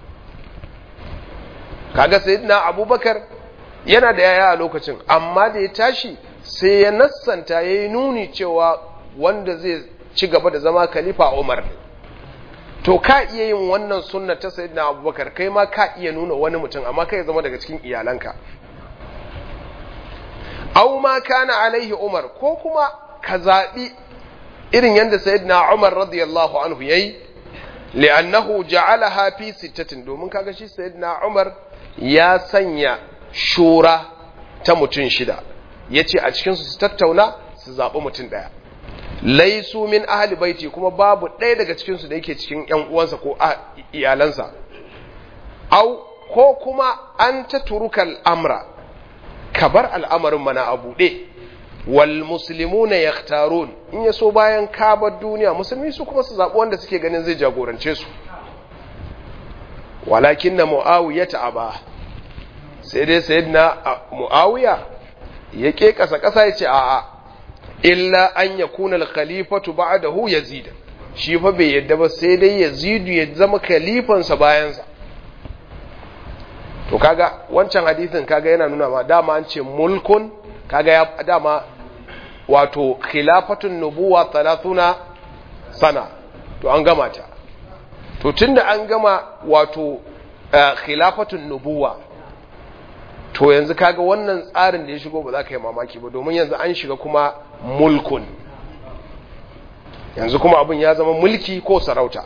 Kaga sayyidina abubakar yana da yaya a lokacin, amma da ya tashi sai ya nassanta yayi nuni cewa wanda zai ci gaba da zama khalifa Umar. To ka iya yin wannan sunna ta sayyidina abubakar, kai ma ka iya nuna wani mutum, amma kai zama daga cikin iyalanka. Aw ma kana alaihi Umar, ko kuma ka zaɓi irin yadda sayyidina Umar radiyallahu anhu yayi, li'annahu ja'alaha fi sittatin, domin kaga shi sayyidina Umar ya sanya shura ta mutum shida, yace a cikin su su tattauna su zaɓi mutum ɗaya. Laisu min ahli baiti, kuma babu ɗaya daga cikin su da yake cikin ƴan uwansa ko iyalansa. Au ko kuma an taturukal amra, ka bar al'amarin mana a buɗe, wal muslimuna yakhtarun, in yaso bayan ka bar duniya musulmi su kuma su zaɓi wanda suke ganin zai jagorance su. Walakin na Muawiya ta'aba, sai dai sayyidina Muawiya ya ke ƙasa ƙasa ya ce a'a, illa an yakuna al-khalifatu ba'dahu Yazid, shi fa bai yadda ba sai dai Yazidu ya zama khalifansa bayansa. To kaga wancan hadisin kaga yana nuna ma dama an ce mulkun, kaga ya dama wato khilafatun nubuwa talatuna sana, to an gama ta. To tunda an gama wato uh, khilafatun nubuwa, to yanzu kaga wannan tsarin da ya shigo ba za ka yi mamaki ba, domin yanzu an shiga kuma mulkun, yanzu kuma abin ya zama mulki ko sarauta.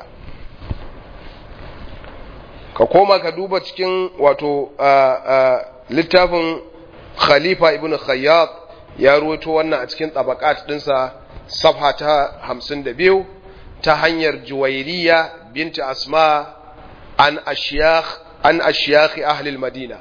Ka koma ka duba cikin wato littafin Khalifa ibn Khayyat, ya ruwaito wannan a cikin tabaqat dinsa safha ta hamsin da biyu ta hanyar Juwairiya binti Asma an ashyakh an ashyakh ahli al-Madina,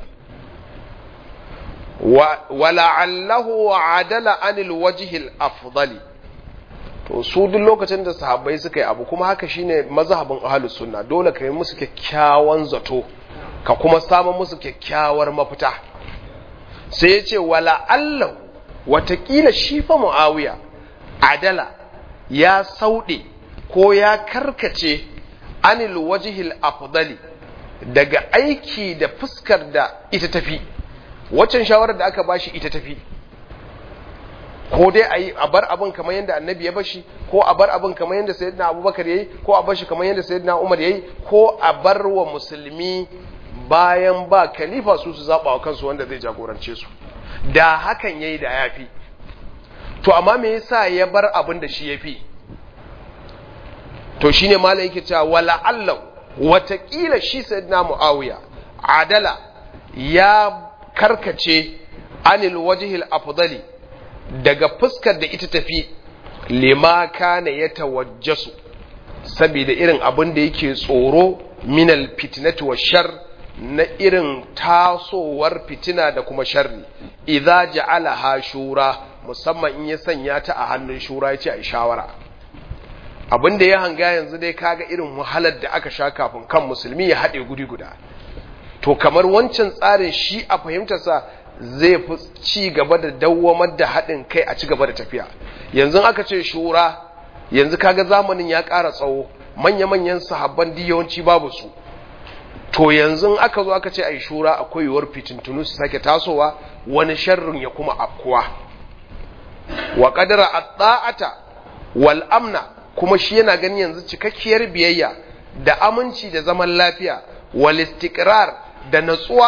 wa la'allahu adala anil wajhi al-afdali. To su duk lokacin da sahabbai suka yi abu, kuma haka shine mazhabin ahlus sunna, dole ka yi musu kyakkyawan zato ka kuma samu musu kyakkyawar mafita. Sai ya ce wala Allah, watakila shi fa Muawiya adala ya sauɗe ko ya karkace anil wajhil afdali, daga aiki da fuskar da ita tafi, waccan shawarar da aka bashi ita tafi, ko dai a yi a bar abin kamar yadda annabi ya bashi, ko a bar abin kamar yadda sayyidina abubakar ya yi, ko a bar shi kamar yadda sayyidina umar ya yi, ko a bar wa musulmi bayan ba khalifa su su zaɓa wa kansu wanda zai jagorance su. Da hakan ya yi da ya fi. To amma me yasa ya bar abin da shi ya fi? To shine malai yake cewa wala Allah, watakila shi sayyidina Muawiya adala ya karkace anil wajhil afdali, daga fuskar da ita tafi, lima kana ya tawajjasu, saboda irin abin da yake tsoro minal fitnati wa shar, na irin tasowar fitina da kuma sharri. Idza ja'alaha shura, musamman in ya sanya ta a hannun shura, yace ai shawara. Abin da ya hanga yanzu dai kaga irin wahalar da aka sha kafin kan musulmi ya haɗe guri guda. To kamar wancan tsarin shi a fahimtarsa zai fi ci gaba da dawwamar da haɗin kai a ci gaba da tafiya. Yanzu aka ce shura, yanzu kaga zamanin ya ƙara tsawo, manya-manyan sahabban yawanci babu su. To yanzu aka zo aka ce ai shura, akwai yiwuwar fitintunu su sake tasowa, wani sharrin ya kuma afkuwa. Wa qadara at-ta'ata wal amna, kuma shi yana ganin yanzu cikakkiyar biyayya da aminci da zaman lafiya, wal istiqrar da natsuwa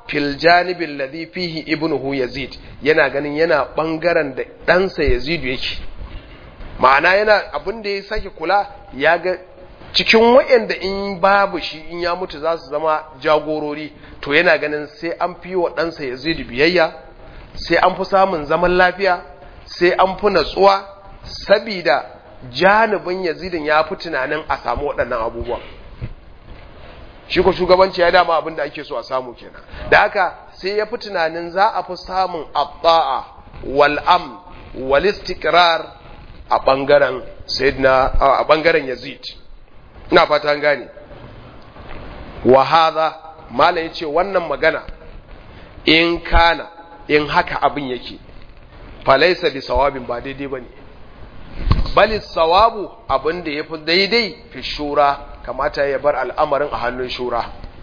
fil janibin ladhi fihi ibnuhu yazid, yana ganin yana bangaren da ɗansa yazid yake. Ma'ana yana abin da ya sake kula, ya ga cikin wa'anda in babu shi in ya mutu za su zama jagorori, to yana ganin sai an fi wa ɗansa yazid biyayya, sai an fi samun zaman lafiya, sai an fi natsuwa, sabida janibin yazidin ya fi tunanin a samu waɗannan abubuwan. Shi ko shugabanci ya dama abin da ake so a samu kenan. Da haka sai ya fi tunanin za a fi samun at-ta'a wal amn wal istiqrar a bangaren sayyidina a bangaren Yazid. Ina fata an gane. Wa hadha malam yace wannan magana in kana in haka abin yake falaysa bi sawabin, ba daidai bane. Bali sawabu abin da yafi daidai fi shura, kamata ya bar al'amarin a hannun shura.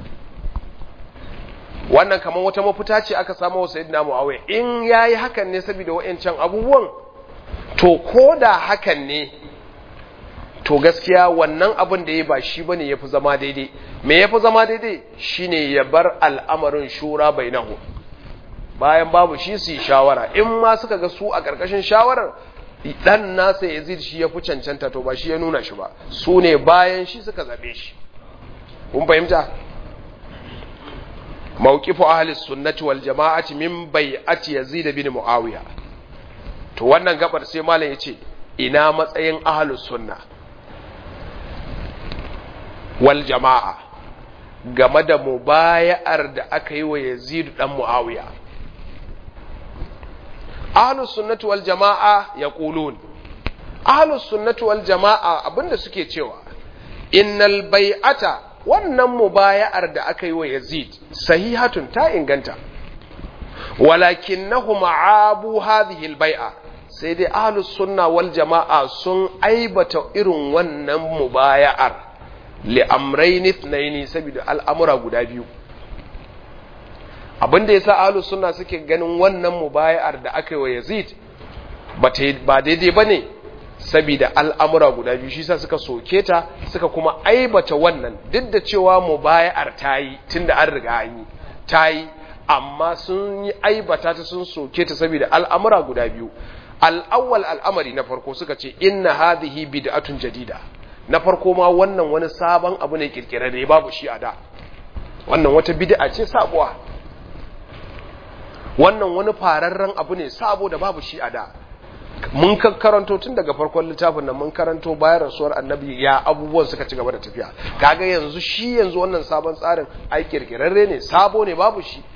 Wannan kamar wata mafita ce aka samu wa sayyidina Muawiya, in yayi hakan ne saboda wayancan abubuwan, to koda hakan ne, to gaskiya wannan abin da yayi ba shi bane yafi zama daidai. Me yafi zama daidai shine ya bar al'amarin shura bainahu, bayan babu shi su yi shawara. In ma suka ga su a ƙarƙashin shawarar dan nasa Yazid shi ya fi cancanta, to ba shi ya nuna shi ba, su ne bayan shi suka zabe shi. Kun fahimta? Mawqifu ahli sunnati wal jama'ati min bai'ati Yazid bin Muawiya. To wannan gabar sai malam yace ina matsayin ahli sunna wal jama'a game da mubaya'ar da aka yi wa Yazid dan Muawiya. Ahlus sunnati wal jama'a yaqulun, ahlus sunnati wal jama'a abinda suke cewa innal bai'ata, wannan mubaya'ar da aka yi wa Yazid sahihatun, ta inganta, walakinnahum abu hadhihi al bai'a, sai dai ahlus sunna wal jama'a sun aibata irin wannan mubaya'ar li amrayn ithnayn, saboda al'amura guda biyu. Abinda yasa ahlus sunna suke ganin wannan mubaya'ar da aka yi wa Yazid ba daidai bane, saboda al'amura guda biyu. Shi yasa suka soke ta, suka kuma aibata wannan, duk da cewa mubaya'ar tayi tunda an riga an yi tayi, amma sun yi aibata ta, sun soke ta saboda al'amura guda biyu. Al-awwal, al'amari na farko, suka ce inna hadhihi bid'atun jadida. Na farko ma wannan wani sabon abu ne kirkirarre, babu shi a da. Wannan wata bid'a ce sabuwa. Wannan wani fararren abu ne sabo da babu shi a da. Mun karanto tun daga farkon littafin nan, mun karanto bayan rasuwar annabi ya abubuwan suka ci gaba da tafiya. Kaga yanzu shi yanzu wannan sabon tsarin ai kirkirarre ne, sabo ne, babu shi.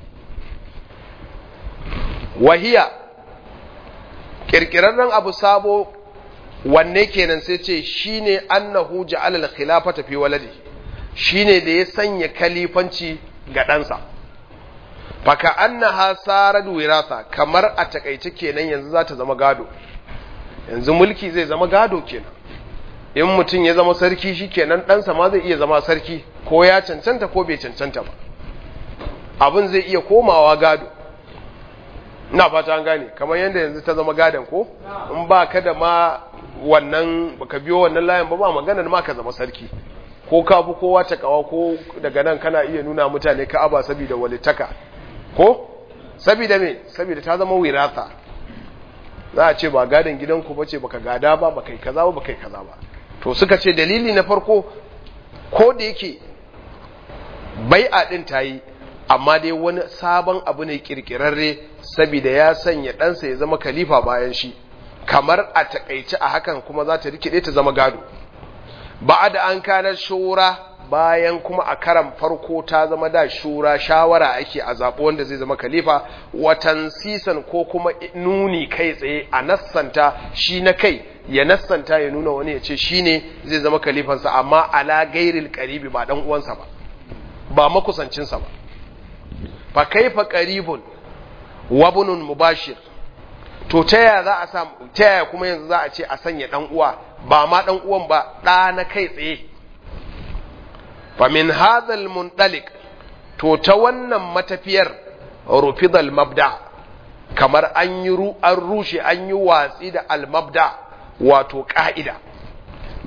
Wahiya, kirkirarren abu sabo wanne kenan? Sai ce shine annahu ja'ala al-khilafata fi waladihi, shine da ya sanya kalifanci ga ɗansa. Faka annaha sarat wirasa, kamar a takaice kenan yanzu za ta zama gado. Yanzu mulki zai zama gado kenan. In mutum ya zama sarki, shi kenan ɗansa ma zai iya zama sarki, ko ya cancanta ko bai cancanta ba. Abin zai iya komawa gado. Ina fata an gane, kamar yadda yanzu ta zama gadon ko? In ba ka da ma wannan, baka biyo wannan layin ba, ba maganar ma ka zama sarki. Ko ka bu kowa ta kawa, ko daga nan kana iya nuna mutane Ka'aba saboda walitaka. Ko? Saboda me? Saboda ta zama wirasa. Za a ce ba gadon gidanku ba ce, baka gada ba, baka yi kaza ba, baka yi kaza ba. To suka ce dalili na farko, ko da yake bai'a din ta yi, amma dai wani sabon abu ne kirkirarre, saboda ya sanya ɗansa ya zama khalifa bayan shi, kamar a takaice a hakan kuma za ta rikide ta zama gado. Ba da an kanar shura, bayan kuma a karan farko ta zama da shura, shawara ake a zaɓi wanda zai zama khalifa, watan sisan ko kuma nuni kai tsaye a nassanta shi na kai, ya nassanta ya nuna wani ya ce shi ne zai zama khalifansa, amma ala gairil qaribi, ba dan uwansa ba, ba makusancinsa ba. Fa kaifa qaribun wa bunun mubashir, to ta yaya za a samu, ta yaya kuma yanzu za a ce a sanya dan uwa, ba ma dan uwan ba, da na kai tsaye. Fa min hadhal muntalik, to ta wannan matafiyar rufidal mabda, kamar an yi ru an rushe, an yi watsi da al mabda, wato ka'ida.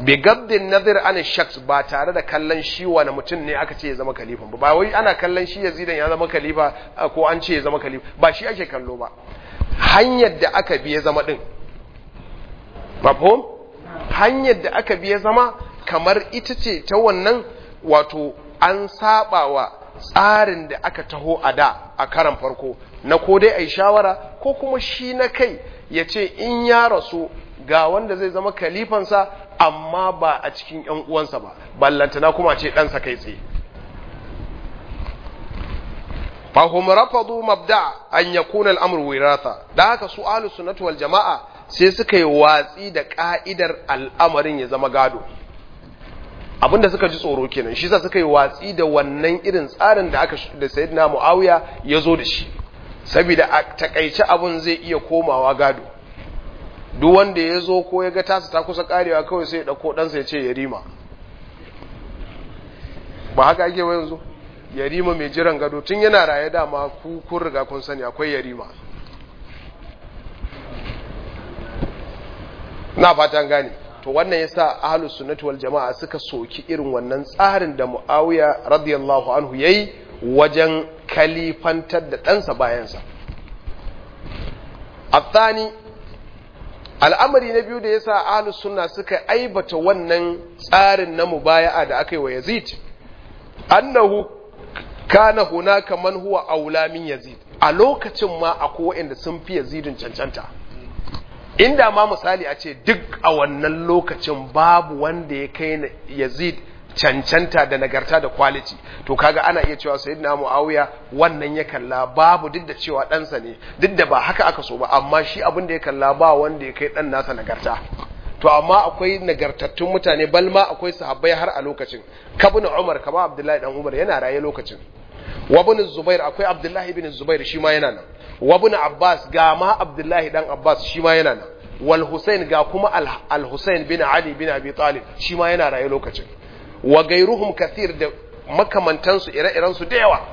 bi gabdin nazar an shaks ba tare da kallon shi wani mutum ne aka ce ya zama khalifa ba ba wai ana kallon shi Yazidan ya zama khalifa ko an ce ya zama khalifa ba shi ake kallo ba hanyar da aka bi ya zama din mafhum hanyar da aka bi ya zama kamar ita ce ta wannan wato an sabawa tsarin da aka taho a da a karan farko na ko dai ai shawara ko kuma shi na kai ya ce in ya rasu ga wanda zai zama kalifansa amma ba a cikin ‘yan uwansa ba, ballantana kuma ce ɗansa kai tsaye. Fahim rafadu mabda an ya kuna al'amur wirata, da haka su alu sunnatu wal jama'a sai suka yi watsi da ƙa'idar al'amarin ya zama gado. Abinda suka ji tsoro kenan, shi sa suka yi watsi da wannan irin tsarin da aka da Sayyidina Muawiya ya zo da shi, saboda a takaice abin zai iya komawa gado. Duk wanda ya zo ko ya ga tasa ta kusa karewa kawai sai ya ɗauko ɗansa ya ce ya rima ba haka ake wa yanzu ya rima mai jiran gado tun yana raye dama ku kun riga kun sani akwai ya rima na fatan gane to wannan yasa ahlus sunnati wal jama'a suka soki irin wannan tsarin da Muawiya radiyallahu anhu yayi wajen kalifantar da ɗansa bayansa. Athani al'amari na biyu da ya sa ahlus sunna suka aibata wannan tsarin na mubaya'a da aka yi wa Yazid, annahu kana hunaka man huwa aula min Yazid, a lokacin ma akwai waɗanda sun fi Yazidin cancanta. Inda ma misali a ce duk a wannan lokacin babu wanda ya kai Yazid cancanta da nagarta da quality, to kaga ana iya cewa sayyidina Muawiya wannan ya kalla babu duk da cewa ɗansa ne, duk da ba haka aka so ba, amma shi abin da ya kalla ba wanda ya kai ɗan nasa nagarta. To amma akwai nagartattun mutane, balma akwai sahabbai har a lokacin. Kabun Umar kama Abdullahi dan Umar yana raye lokacin. Wabun Zubair akwai Abdullahi ibn Zubair shi ma yana nan. Wabun Abbas ga ma Abdullahi dan Abbas shi ma yana nan. Wal Husain ga kuma Al Husain bin Ali bin Abi Talib shi ma yana raye lokacin. Wa gairuhum kathir da makamantansu ire-irensu da yawa.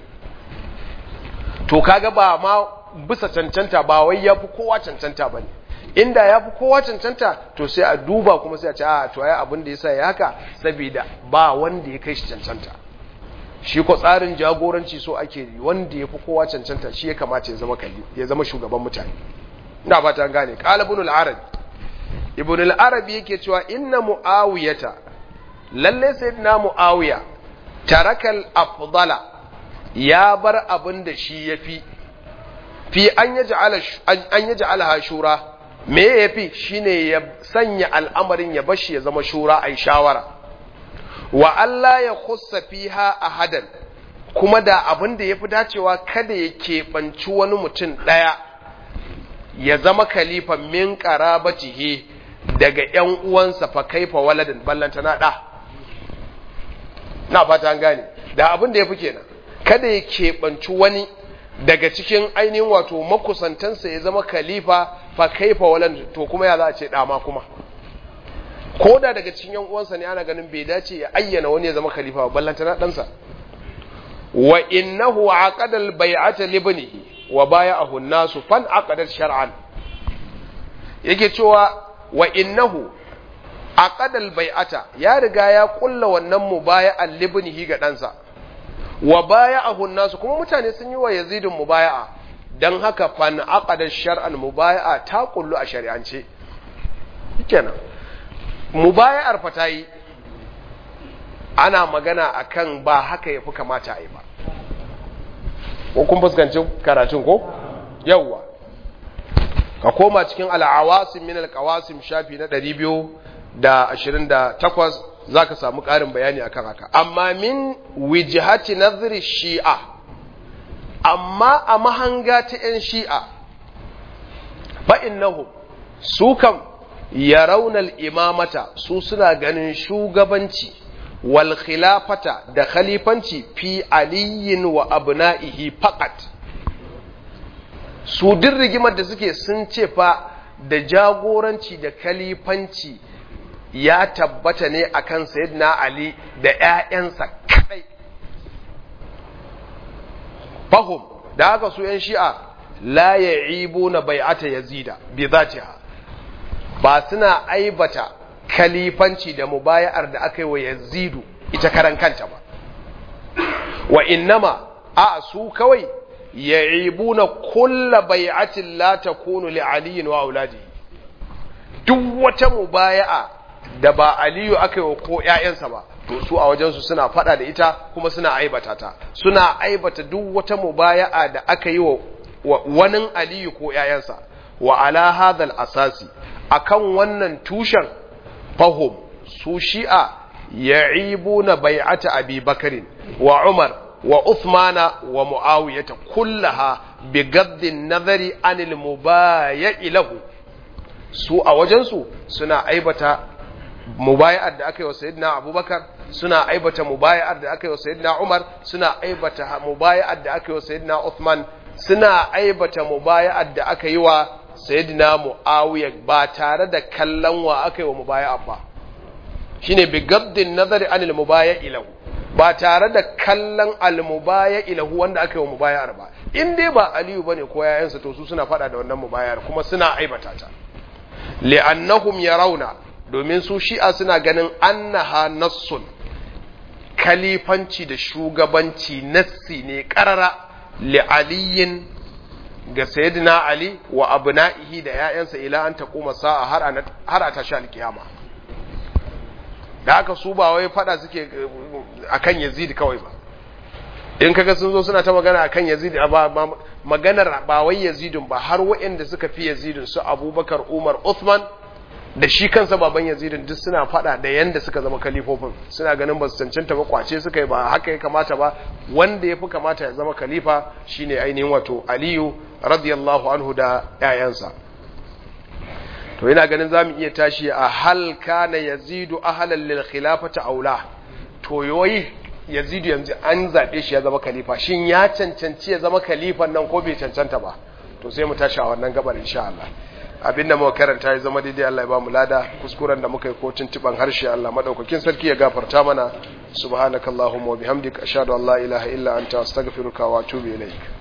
To kaga ba ma bisa cancanta ba wai yafi kowa cancanta bane. Inda yafi kowa cancanta to sai a duba kuma sai a ce a to ai abin da yasa ya haka saboda ba wanda ya kai shi cancanta. Shi ko tsarin jagoranci so ake yi wanda yafi kowa cancanta shi ya kamata ya zama kalli ya zama shugaban mutane. Ina ba ta gane. Qala ibn al-Arabi Ibn al-Arabi yake cewa inna Muawiyata lalle sayyidina Muawiya tarakal afdala ya bar abin da shi yafi fi an yaj'ala an yaj'alaha shura me yafi shine ya sanya al'amarin ya bashi ya zama shura ai shawara wa Allah ya khussa fiha ahadan kuma da abin da yafi dacewa kada ya keɓanci wani mutum daya ya zama khalifa min qarabatihi daga ƴan uwansa fa kaifa waladin ballantana da na fata an gane da abin da ya fi kenan kada ya keɓanci wani daga cikin ainihin wato makusantansa ya zama khalifa fa kaifa walan to kuma ya za a ce dama kuma ko da daga cikin yan uwansa ne ana ganin bai dace ya ayyana wani ya zama khalifa ba ballanta na ɗansa wa innahu aqada al-bay'ata li ibnihi wa bay'ahu an-nasu fan aqadat shar'an yake cewa wa innahu aqadal bai'ata ya riga ya kulla wannan mubaya'an libnihi ga ɗansa wa baya'ahu nasu kuma mutane sun yi wa Yazidin mubaya'a dan haka fan aqada shar'an mubaya'a ta kullu a shari'ance kenan mubaya'ar fatayi ana magana akan ba haka yafi kamata a yi ba ko kun fuskanci karatun ko yawa ka koma cikin al-awasim min al-qawasim shafi na ɗari biyu da ashirin da takwas za ka samu ƙarin bayani akan haka amma min wijihati nazari shi'a amma a mahanga ta 'yan shi'a fa'innahu su kam ya raunar imamata su suna ganin shugabanci wal khilafata da khalifanci fi aliyin wa abna'ihi faqat su din rigimar da suke sun ce fa da jagoranci da khalifanci ya tabbata ne akan sayyidina Ali da ƴaƴansa kadai fahum da haka su ƴan shi'a la ya'ibuna bai'ata yazida bi zatiha ba suna aibata kalifanci da mubaya'ar da aka yi wa Yazidu ita karan kanta ba wa innama a su kawai ya'ibuna kulla bai'atin la takunu li aliyin wa auladihi duk wata mubaya'a da ba Aliyu aka yi wa ko ƴaƴansa ba to su a wajensu suna fada da ita kuma suna aibata ta suna aibata duk wata mubaya'a da aka yi wa wani Aliyu ko ƴaƴansa wa ala hadal asasi akan wannan tushen fahum su shi'a ya'ibuna bai'ata Abi Bakarin wa Umar wa Uthmana wa Muawiyata kullaha bi gaddin nazari anil mubaya'i lahu su a wajensu suna aibata mubaya'ar da aka yi wa sayyidina Abubakar suna aibata mubaya'ar da aka yi wa sayyidina Umar suna aibata mubaya'ar da aka yi wa sayyidina Uthman suna aibata mubaya'ar da aka yi wa sayyidina Muawiya ba tare da kallon wa aka yi wa mubaya'ar ba shine bi gaddin nazari anil mubaya'i lahu ba tare da kallon al mubaya'i lahu wanda aka yi wa mubaya'ar ba in dai ba Aliyu bane ko yayansa to su suna fada da wannan mubaya'ar kuma suna aibata ta li'annahum yarawna domin su shi'a suna ganin annaha nassun kalifanci da shugabanci nassi ne karara li'aliyin ga sayyidina Ali wa abna'ihi da ƴaƴansa ila an taquma sa'a har har a tashi alkiyama da haka su ba wai fada suke akan Yazid kawai ba in kaga sun zo suna ta magana akan Yazid ba maganar ba wai Yazidun ba har waɗanda suka fi Yazidun su Abubakar Umar Uthman da shi kansa baban Yazidun duk suna fada da yanda suka zama kalifofin suna ganin ba su cancanta ba kwace suka yi ba haka ya kamata ba wanda ya fi kamata ya zama khalifa shine ainihin wato Aliyu radiyallahu anhu da ƴaƴansa to ina ganin zamu iya tashi a hal kana Yazidu ahlan lil khilafati aula to yoyi Yazidu yanzu an zabe shi ya zama khalifa shin ya cancanci ya zama khalifan nan ko bai cancanta ba to sai mu tashi a wannan gabar insha Allah abinda muka karanta ya zama daidai Allah ya ba mu lada kuskuren da muka yi ko tuntuban harshe Allah madaukakin sarki ya gafarta mana subhanakallahumma wa bihamdika ashhadu an la ilaha illa anta astaghfiruka wa atubu ilaik